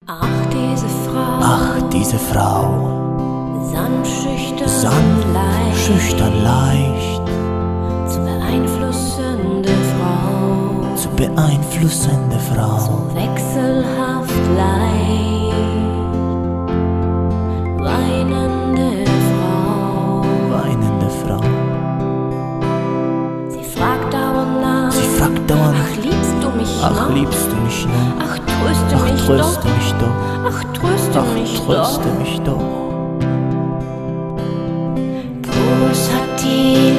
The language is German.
Ach, diese Frau, sanft, schüchtern, leicht, zu beeinflussende Frau, so wechselhaft leicht, weinende Frau. Sie fragt dauernd nach, Ach, liebst du mich ach, noch? liebst du mich noch? Ach, tröste Ach, mich tröste doch. mich doch. Ach, tröste mich Tröste doch. mich doch. Groß hat die